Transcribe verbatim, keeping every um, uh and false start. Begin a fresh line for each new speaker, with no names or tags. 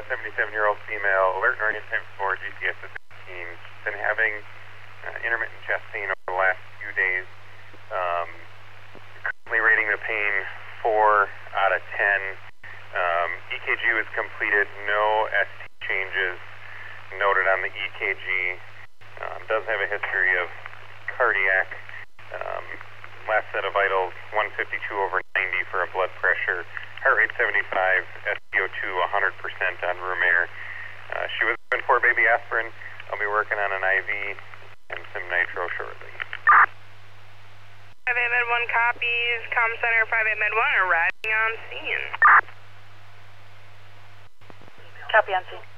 seventy-seven-year-old female, alert and oriented time four, G C S at fifteen. Been having uh, intermittent chest pain over the last few days. Um, currently rating the pain four out of ten. Um, E K G was completed, no S T changes noted on the E K G. Um, does have a history of cardiac. Um, last set of vitals, one fifty-two over ninety for a blood pressure. Heart rate seventy-five, S P O two one hundred percent on room air. Uh, she was given four baby aspirin. I'll be working on an I V and some nitro shortly.
five eight med one copies, comm center five eight med one arriving on scene.
Copy on scene.